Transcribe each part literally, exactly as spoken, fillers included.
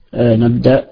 آه نبدأ.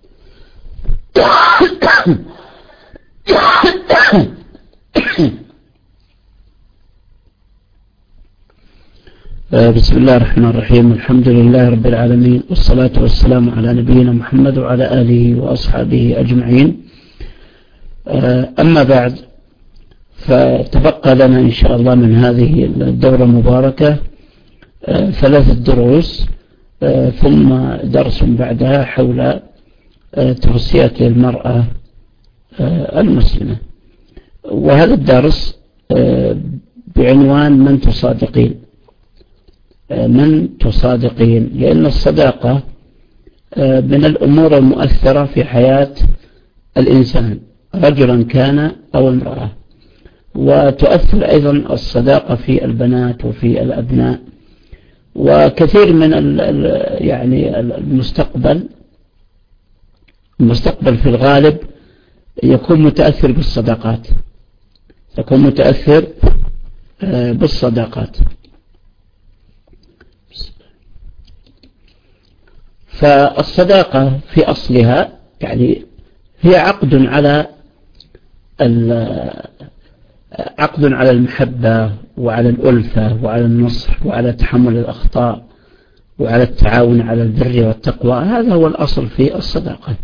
آه بسم الله الرحمن الرحيم. الحمد لله رب العالمين، والصلاة والسلام على نبينا محمد وعلى آله وأصحابه أجمعين. آه أما بعد، فتبقى لنا إن شاء الله من هذه الدورة المباركة آه ثلاثة دروس، آه ثم درس بعدها حول آه توصية المرأة آه المسلمة. وهذا الدرس آه بعنوان من تصادقين. آه من تصادقين، لأن الصداقة آه من الأمور المؤثرة في حياة الإنسان، رجلا كان أو امرأة. وتؤثر أيضا الصداقة في البنات وفي الأبناء، وكثير من يعني المستقبل المستقبل في الغالب يكون متأثر بالصداقات يكون متأثر بالصداقات. فالصداقة في أصلها يعني هي عقد على عقد على المحبة وعلى الألفة وعلى النصح وعلى تحمل الأخطاء وعلى التعاون على البر والتقوى. هذا هو الأصل في الصداقة.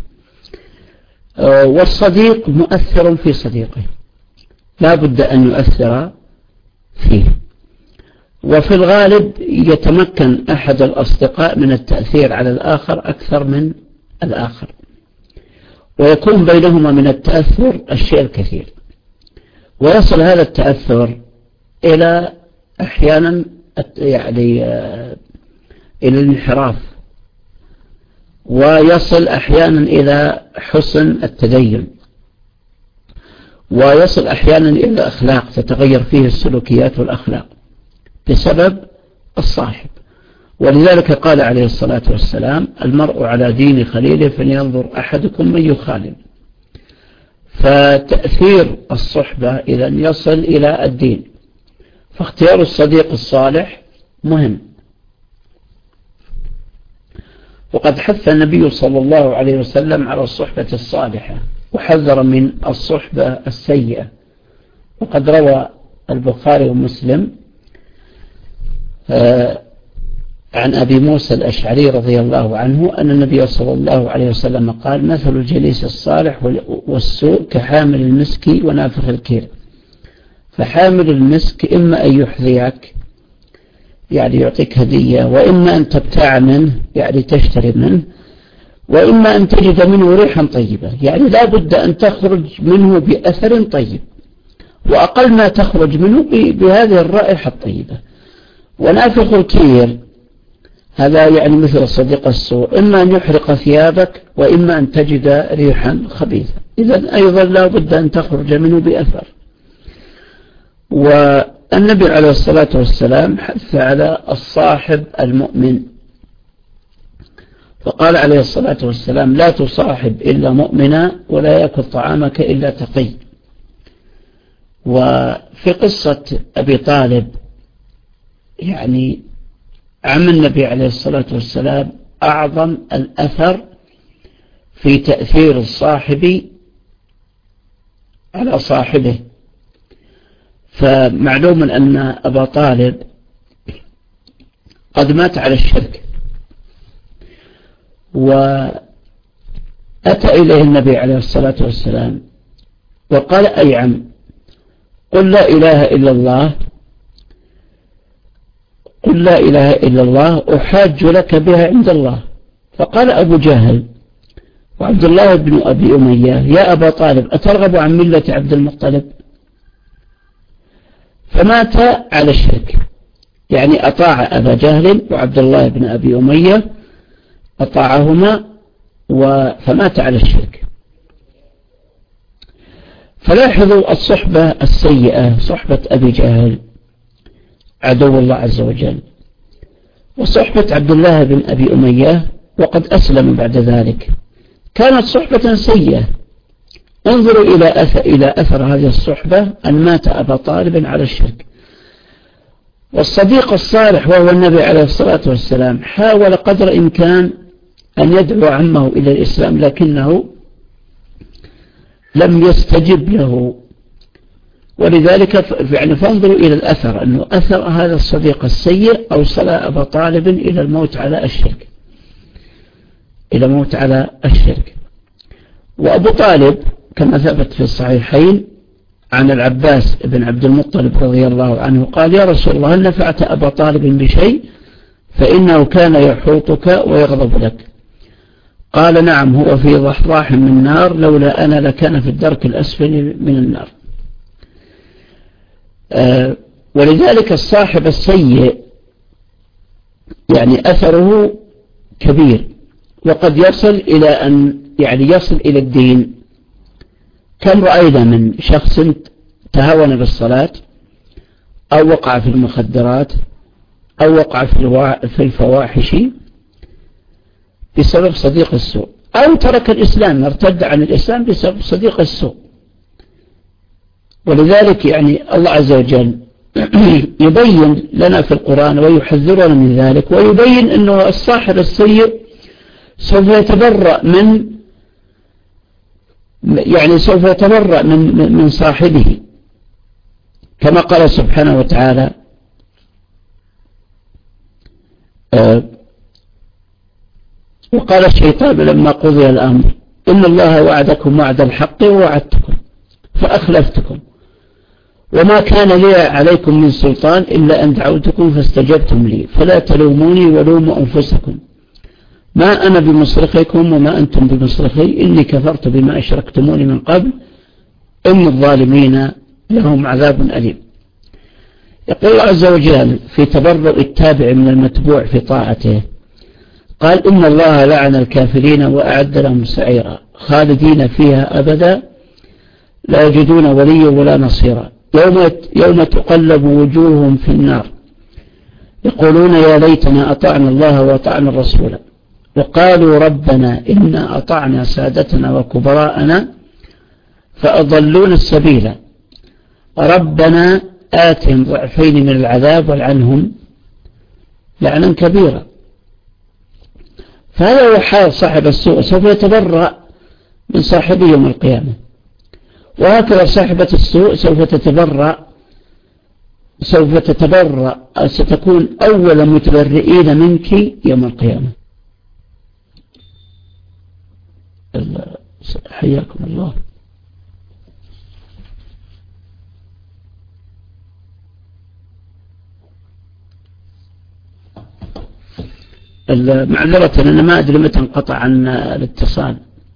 والصديق مؤثر في صديقه، لا بد أن يؤثر فيه. وفي الغالب يتمكن أحد الأصدقاء من التأثير على الآخر أكثر من الآخر، ويكون بينهما من التأثر الشيء الكثير، ويصل هذا التأثر إلى أحيانا يعني إلى الانحراف، ويصل أحيانا إلى حسن التدين، ويصل أحيانا إلى أخلاق تتغير فيه السلوكيات والأخلاق بسبب الصاحب. ولذلك قال عليه الصلاة والسلام: المرء على دين خليله فلينظر أحدكم من يخالل. فتأثير الصحبة إذن يصل إلى الدين، فاختيار الصديق الصالح مهم. وقد حث النبي صلى الله عليه وسلم على الصحبة الصالحة، وحذر من الصحبة السيئة. وقد روى البخاري ومسلم عن أبي موسى الأشعري رضي الله عنه أن النبي صلى الله عليه وسلم قال: مثل الجليس الصالح والسوء كحامل المسك ونافخ الكير. فحامل المسك إما أن يحذيك يعني يعطيك هدية، وإما أن تبتاع منه يعني تشتري منه، وإما أن تجد منه ريحا طيبة، يعني لا بد أن تخرج منه بأثر طيب، وأقل ما تخرج منه بهذه الرائحة الطيبة. ونافخ الكير هذا يعني مثل الصديق السوء، إما أن يحرق ثيابك وإما أن تجد ريحا خبيثة. إذن أيضا لا بد أن تخرج منه بأثر. والنبي عليه الصلاة والسلام حث على الصاحب المؤمن، فقال عليه الصلاة والسلام: لا تصاحب إلا مؤمنا ولا يأكل طعامك إلا تقي. وفي قصة أبي طالب يعني عم النبي عليه الصلاة والسلام أعظم الأثر في تأثير الصاحب على صاحبه. فمعلوم أن أبا طالب قد مات على الشرك، وأتى إليه النبي عليه الصلاة والسلام وقال: أي عم، قل لا إله إلا الله قل لا إله إلا الله أحاج لك بها عند الله. فقال أبو جهل وعبد الله بن أبي أمية: يا أبا طالب، أترغب عن ملة عبد المطلب؟ فمات على الشرك، يعني أطاع أبا جهل وعبد الله بن أبي أمية، أطاعهما فمات على الشرك. فلاحظوا الصحبة السيئة، صحبة أبي جهل عدو الله عز وجل، وصحبة عبد الله بن أبي أمية وقد أسلم بعد ذلك، كانت صحبة سيئة. انظروا إلى أثر, إلى أثر هذه الصحبة أن مات أبا طالب على الشرك. والصديق الصالح وهو النبي عليه الصلاة والسلام حاول قدر إمكان أن يدعو عمه إلى الإسلام لكنه لم يستجب له. ولذلك يعني فانظروا إلى الأثر، أنه أثر هذا الصديق السيء أوصل أبا طالب إلى الموت على الشرك، إلى موت على الشرك. وأبو طالب كما ثبت في الصحيحين عن العباس بن عبد المطلب رضي الله عنه قال: يا رسول الله، هل نفعت أبا طالب بشيء؟ فإنه كان يحوطك ويغضب لك. قال: نعم، هو في ضحضاح من نار، لولا أنا لكان في الدرك الأسفل من النار. آه ولذلك الصاحب السيء يعني أثره كبير، وقد يصل إلى أن يعني يصل إلى الدين. كم رأينا من شخص تهاون بالصلاة أو وقع في المخدرات أو وقع في الفواحش بسبب صديق السوء، أو ترك الإسلام، ارتد عن الإسلام بسبب صديق السوء. ولذلك يعني الله عز وجل يبين لنا في القرآن ويحذرنا من ذلك، ويبين أنه الصاحب السيء سوف يتبرأ من يعني سوف يتبرأ من من صاحبه، كما قال سبحانه وتعالى: آه وقال الشيطان لما قضي الأمر إن الله وعدكم وعد الحق ووعدتكم فأخلفتكم وما كان لي عليكم من سلطان إلا أن دعوتكم فاستجبتم لي فلا تلوموني ولوموا أنفسكم ما أنا بمصرخكم وما أنتم بمصرخي إني كفرت بما أشركتموني من قبل إن الظالمين لهم عذاب أليم. يقول الله عز وجل في تبرؤ التابع من المتبوع في طاعته، قال: إن الله لعن الكافرين وأعد لهم سعيرا خالدين فيها أبدا لا يجدون وليا ولا نصيرا يوم, يوم تقلب وجوههم في النار يقولون يا ليتنا أطعنا الله وأطعنا الرسول وقالوا ربنا إنا أطعنا سادتنا وكبراءنا فأضلون السبيل ربنا آتهم ضعفين من العذاب والعنهم لعنا كبيرا. فهذا هو حال صاحب السوء، سوف يتبرأ من صاحبه يوم القيامة. وهكذا صاحبة السوء سوف تتبرأ سوف تتبرأ ستكون أول متبرئين منك يوم القيامة. حياكم الله. معذرة أنا ما أدري متى انقطع عن الاتصال.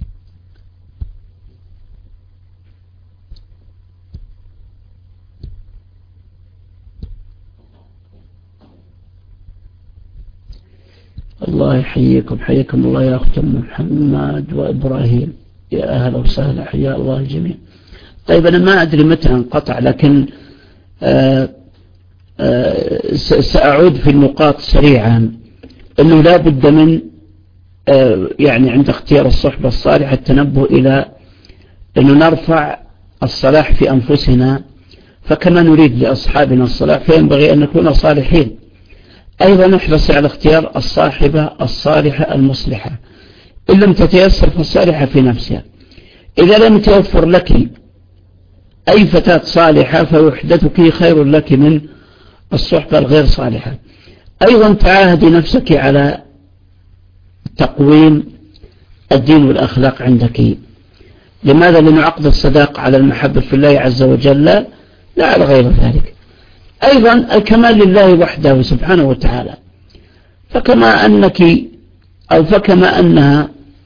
الله يحييكم، حياكم الله يا أخت محمد وإبراهيم، يا أهلا وسهلا، حيا الله الجميع. طيب أنا ما أدري متى انقطع، لكن آآ آآ سأعود في النقاط سريعا. أنه لا بد من يعني عند اختيار الصحبة الصالحة التنبه إلى أنه نرفع الصلاح في أنفسنا، فكما نريد لأصحابنا الصلاح فينبغي أن نكون صالحين. أيضا نحرص على اختيار الصاحبة الصالحة المصلحة، إن لم تتيسر فالصالحة في نفسها. إذا لم توفر لك أي فتاة صالحة فوحدتك خير لك من الصحبة الغير صالحة. أيضا تعاهدي نفسك على تقويم الدين والأخلاق عندك. لماذا؟ لنعقد الصداق على المحبة في الله عز وجل لا على غير ذلك. أيضا الكمال لله وحده سبحانه وتعالى، فكما أنك أو فكما أنها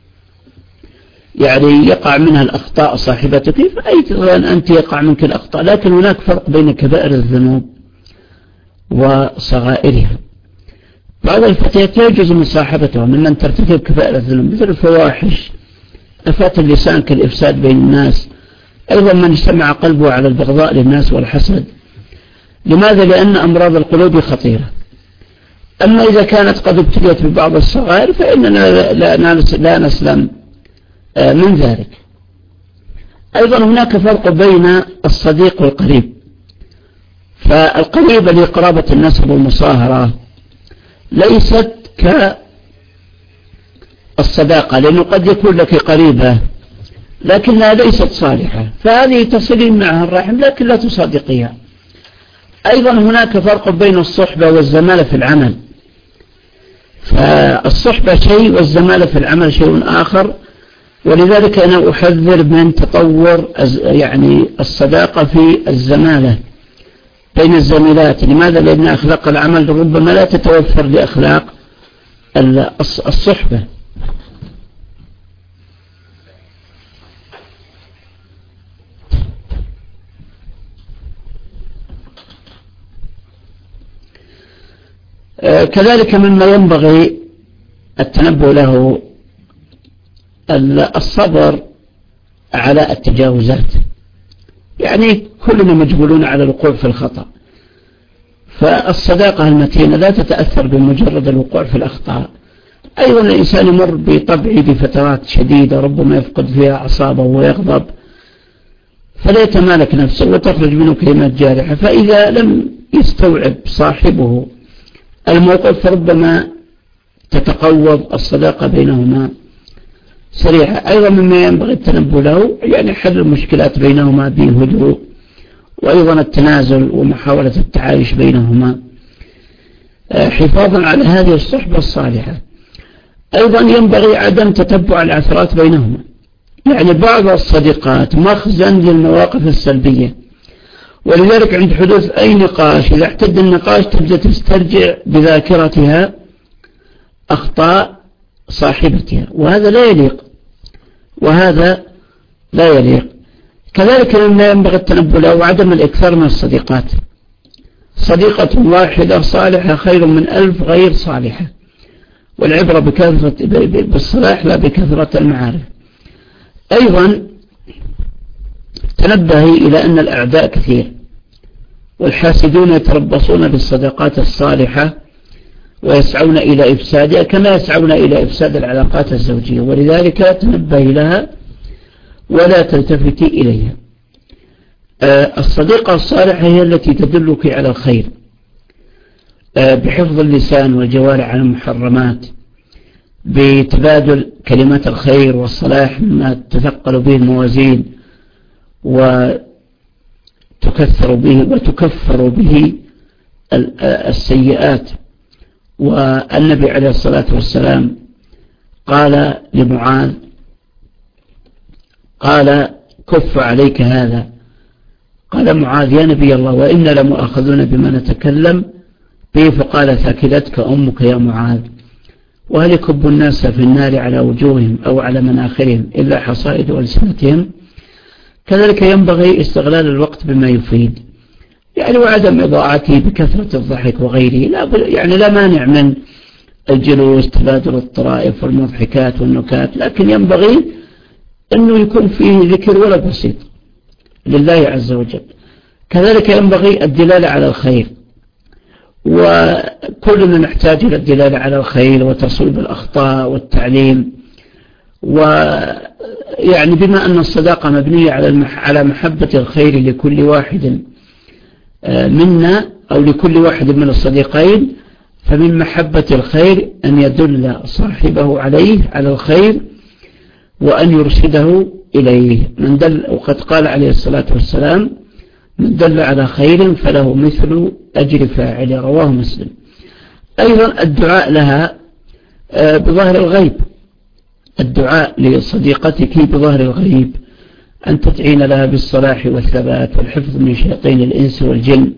يعني يقع منها الأخطاء صاحبتك فأيضا أنت يقع منك الأخطاء، لكن هناك فرق بين كبائر الذنوب وصغائرها. بعض الفتيات لا يجوز مصاحبتها ممن ترتكب كبائر الذنوب مثل الفواحش، آفات اللسان كالإفساد بين الناس، أيضا من اجتمع قلبه على البغضاء للناس والحسد. لماذا؟ لأن أمراض القلوب خطيرة. أما إذا كانت قد ابتليت ببعض الصغائر فإننا لا نسلم من ذلك. أيضا هناك فرق بين الصديق والقريب. فالقريب لقرابة النسب والمصاهرة ليست الصداقة، لأنه قد يكون لك قريبة لكنها ليست صالحة، فهذه تصلين معها الرحم لكن لا تصادقيها. أيضا هناك فرق بين الصحبة والزمالة في العمل، فالصحبة شيء والزمالة في العمل شيء آخر، ولذلك أنا أحذر من تطور يعني الصداقة في الزمالة بين الزميلات. لماذا؟ لأن أخلاق العمل ربما لا تتوفر لأخلاق الصحبة. كذلك مما ينبغي التنبه له الصبر على التجاوزات، يعني كلنا مجبولون على الوقوع في الخطأ، فالصداقة المتينة لا تتأثر بمجرد الوقوع في الأخطاء. أيضا الإنسان يمر بطبعه بفترات شديدة ربما يفقد فيها أعصابه ويغضب، فلا يتمالك نفسه وتخرج منه كلمات جارحة، فإذا لم يستوعب صاحبه الموقف فربما تتقوض الصداقة بينهما سريعة. أيضا مما ينبغي التنبه له يعني حل المشكلات بينهما بهدوء، وأيضا التنازل ومحاولة التعايش بينهما حفاظا على هذه الصحبة الصالحة. أيضا ينبغي عدم تتبع العثرات بينهما، يعني بعض الصديقات مخزن للمواقف السلبية، ولذلك عند حدوث أي نقاش إذا احتد النقاش تبدأ تسترجع بذاكرتها أخطاء صاحبتها، وهذا لا يليق وهذا لا يليق. كذلك مما ينبغي التنبه له وعدم الإكثار من الصديقات. صديقة واحدة صالحة خير من ألف غير صالحة، والعبرة بكثرة بالصلاح لا بكثرة المعارف. أيضا تنبهي إلى أن الأعداء كثير، والحاسدون يتربصون بالصداقات الصالحة ويسعون إلى إفسادها كما يسعون إلى إفساد العلاقات الزوجية، ولذلك تنبهي لها ولا تلتفتي إليها. الصديقة الصالحة هي التي تدلك على الخير بحفظ اللسان والجوارح عن المحرمات، بتبادل كلمات الخير والصلاح مما تثقل به الموازين وتكثر به وتكفر به السيئات. والنبي عليه الصلاة والسلام قال لمعاذ قال كف عليك هذا، قال معاذ يا نبي الله وإنا لمؤاخذون بما نتكلم به، فقال ثاكلتك أمك يا معاذ، وهل يكب الناس في النار على وجوههم أو على مناخرهم إلا حصائد ألسنتهم. كذلك ينبغي استغلال الوقت بما يفيد، يعني وعدم إضاعته بكثرة الضحك وغيره. لا يعني لا مانع من الجلوس تبادل الطرائف والمضحكات والنكات، لكن ينبغي أنه يكون فيه ذكر ولا بسيط لله عز وجل. كذلك ينبغي الدلالة على الخير، وكلنا نحتاج إلى الدلالة على الخير وتصويب الأخطاء والتعليم. ويعني بما أن الصداقة مبنية على على محبة الخير لكل واحد منا أو لكل واحد من الصديقين، فمن محبة الخير أن يدل صاحبه عليه على الخير وأن يرشده إليه. من دل وقد قال عليه الصلاة والسلام من دل على خير فله مثل أجر فاعل، رواه مسلم. أيضا الدعاء لها بظهر الغيب، الدعاء لصديقتك بظهر الغيب، أن تدعين لها بالصلاح والثبات والحفظ من شياطين الإنس والجن.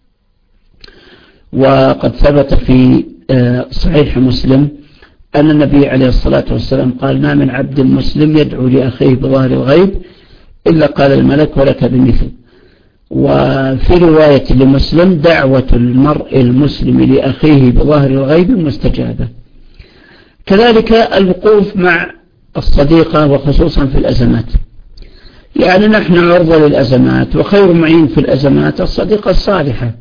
وقد ثبت في صحيح مسلم أن النبي عليه الصلاة والسلام قال ما من عبد مسلم يدعو لأخيه بظهر الغيب إلا قال الملك ولك بمثل. وفي رواية لمسلم دعوة المرء المسلم لأخيه بظهر الغيب مستجابة. كذلك الوقوف مع الصديقة وخصوصا في الأزمات، يعني نحن عرضة للأزمات، وخير معين في الأزمات الصديقة الصالحة.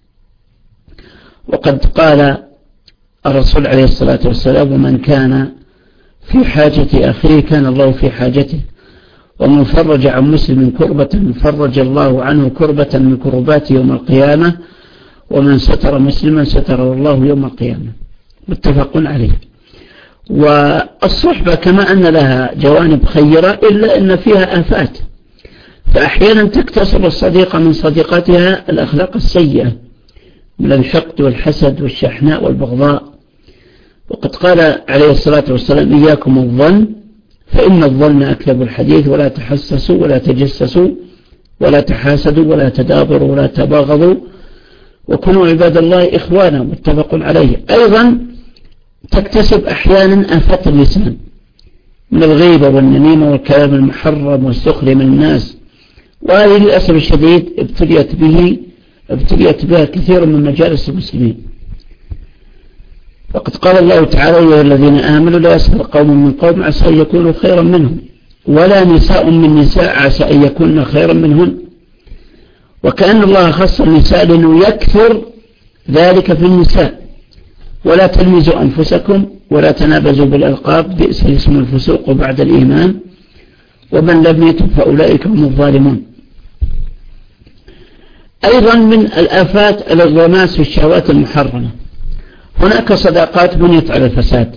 وقد قال الرسول عليه الصلاة والسلام ومن كان في حاجة أخيه كان الله في حاجته، ومن فرج عن مسلم كربة فرج الله عنه كربة من كربات يوم القيامة، ومن ستر مسلما ستره الله يوم القيامة، متفق عليه. والصحبة كما أن لها جوانب خيرة إلا أن فيها آفات، فأحيانا تكتسب الصديقة من صديقتها الأخلاق السيئة من الحقد والحسد والشحناء والبغضاء. وقد قال عليه الصلاة والسلام إياكم الظن فإن الظن أكذب الحديث، ولا تحسسوا ولا تجسسوا ولا تحاسدوا ولا تدابروا ولا تباغضوا وكونوا عباد الله إخوانا، متفق عليه. أيضا تكتسب أحيانا آفات اللسان من الغيبة والنميمة والكلام المحرم والسخر من الناس، وهذه للأسف الشديد ابتليت به ابتليت بها كثير من مجالس المسلمين. وقد قال الله تعالى يا الذين آمنوا لا يسخر قوم من قوم عسى أن يكونوا خيرا منهم ولا نساء من نساء عسى أن يكون خيرا منهن. وكأن الله خص النساء لأنه يكثر ذلك في النساء. ولا تلمزوا أنفسكم ولا تنابزوا بالألقاب بئس الاسم الفسوق بعد الإيمان ومن لم يتب فأولئك هم الظالمون. أيضا من الآفات الانغماس في الشهوات المحرمة. هناك صداقات بنيت على الفساد،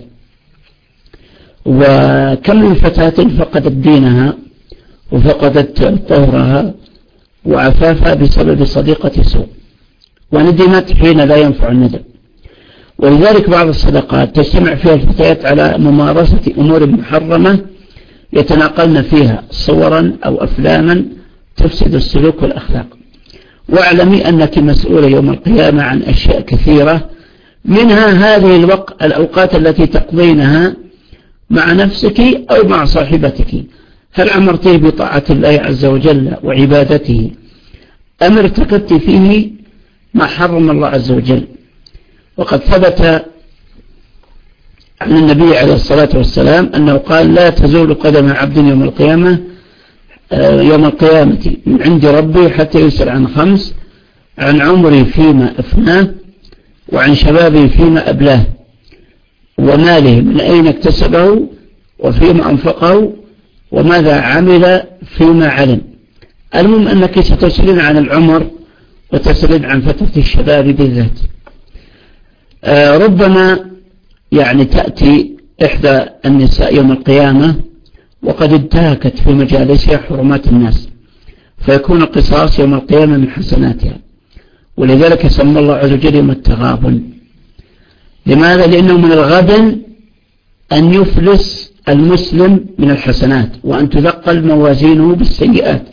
وكم من فتاة فقدت دينها وفقدت طهرها وعفافها بسبب صديقة سوء، وندمت حين لا ينفع الندم. ولذلك بعض الصداقات تجتمع فيها الفتيات على ممارسة أمور محرمة يتناقلن فيها صورا أو أفلاما تفسد السلوك والأخلاق. واعلمي أنك مسؤولة يوم القيامة عن أشياء كثيرة، منها هذه الوقت الأوقات التي تقضينها مع نفسك أو مع صاحبتك. هل عمرتيه بطاعة الله عز وجل وعبادته أم ارتكبت فيه ما حرم الله عز وجل؟ وقد ثبت عن النبي عليه الصلاة والسلام أنه قال لا تزول قدم عبد يوم القيامة يوم القيامة من عند ربي حتى يسأل عن خمس: عن عمري فيما أفناه، وعن شبابي فيما أبلاه، وماله من أين اكتسبه وفيما أنفقه، وماذا عمل فيما علم. المهم أنك ستسألين عن العمر وتسألين عن فترة الشباب بالذات. آه ربما يعني تأتي إحدى النساء يوم القيامة وقد انتهكت في مجالسها حرمات الناس، فيكون القصاص يوم القيامة من حسناتها. ولذلك سمى الله عز وجل يوم التغابن. لماذا؟ لأنه من الغبن أن يفلس المسلم من الحسنات وأن تثقل موازينه بالسيئات.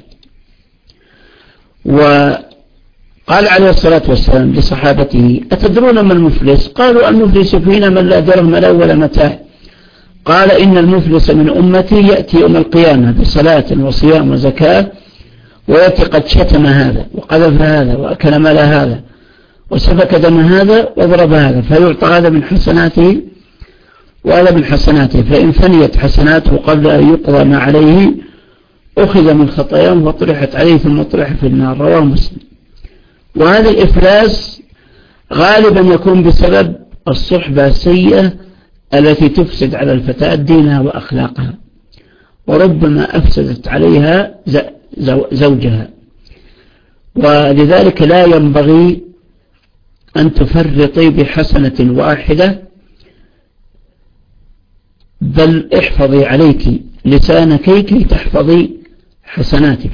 وقال عليه الصلاة والسلام لصحابته: أتدرون ما المفلس؟ قالوا: المفلس فينا من لا درهم له ولا متاع. قال: إن المفلس من أمتي يأتي يوم القيامة بصلاة وصيام وزكاة ويأتي قد شتم هذا وقذف هذا وأكل مال هذا وسفك دم هذا وضرب هذا، فيعطى هذا من حسناته وهذا من حسناته، فإن فنيت حسناته قبل أن يقضى ما عليه أخذ من خطاياهم وطرحت عليه ثم طرح في النار. رواه مسلم. وهذا الإفلاس غالبا يكون بسبب الصحبة السيئة التي تفسد على الفتاة دينها وأخلاقها، وربما أفسدت عليها زوجها. ولذلك لا ينبغي أن تفرطي بحسنة واحدة، بل احفظي عليك لسانك كي تحفظي حسناتك.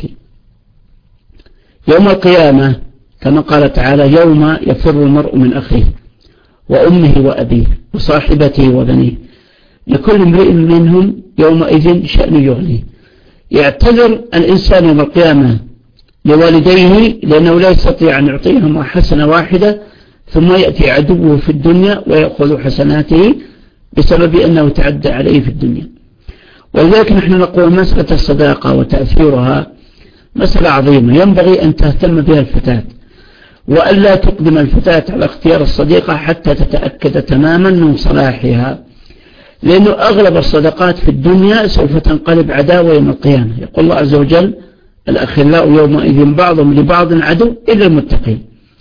يوم القيامة كما قال تعالى: يوم يفر المرء من أخيه وأمه وأبيه وصاحبته وبنيه لكل امرئ منهم يومئذ شأن يغنيه. يعتذر الإنسان يوم القيامة لوالديه لأنه لا يستطيع أن يعطيهما حسنة واحدة، ثم يأتي عدوه في الدنيا ويأخذ حسناته بسبب أنه تعدى عليه في الدنيا. ولذلك نحن نقول مسألة الصداقة وتأثيرها مسألة عظيمة ينبغي أن تهتم بها الفتاة، وألا تقدم الفتاة على اختيار الصديقة حتى تتأكد تماما من صلاحها، لأنه أغلب الصداقات في الدنيا سوف تنقلب عداوة يوم القيامة. يقول الله عز وجل: الأخلاء يومئذ بعضهم لبعض عدو إلا المتقين.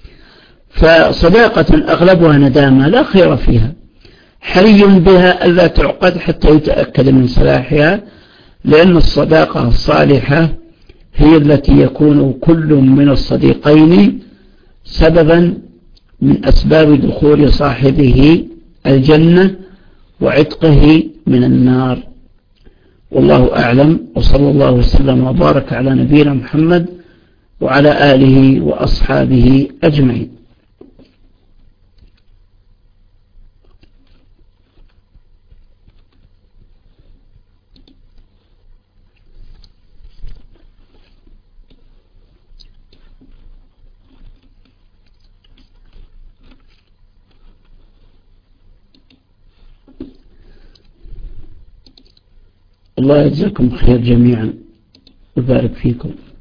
فصداقة أغلبها ندامة لا خير فيها، حري بها ألا تعقد حتى يتأكد من صلاحها، لأن الصداقة الصالحة هي التي يكون كل من الصديقين سببا من أسباب دخول صاحبه الجنة وعتقه من النار. والله أعلم، وصلى الله وسلم وبارك على نبينا محمد وعلى آله وأصحابه أجمعين. الله يجزاكم خير جميعا ويبارك فيكم.